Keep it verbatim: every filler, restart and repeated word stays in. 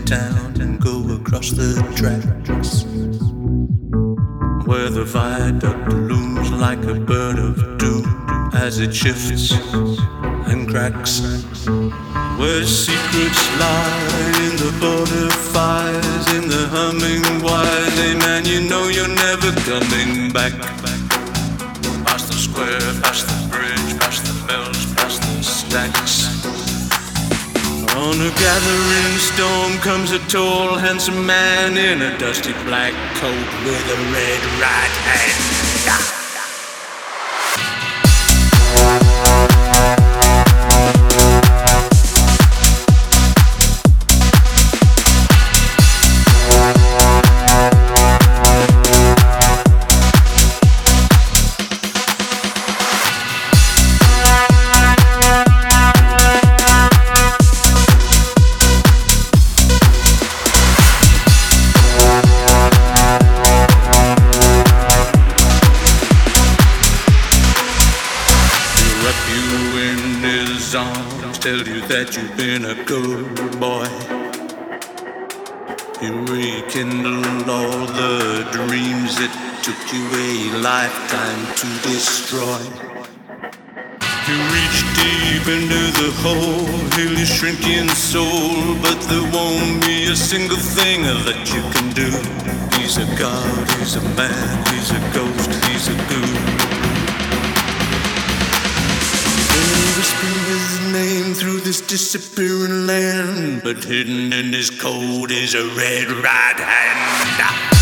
town and go across the tracks, where the viaduct looms like a bird of doom as it shifts and cracks, where secrets lie in the border fires, in the humming wires. Hey man, you know you're never coming back. Past the square, past the bridge, past the bells, past the stacks. On a gathering storm comes a tall, handsome man in a dusty black coat with a red right hand. Tell you that you've been a good boy. You rekindle all the dreams it took you a lifetime to destroy. You reach deep into the hole, heal your shrinking soul, but there won't be a single thing that you can do. He's a god, he's a man, he's a ghost, he's a ghoul. Whispering his name through this disappearing land, but hidden in his cold is a red right hand.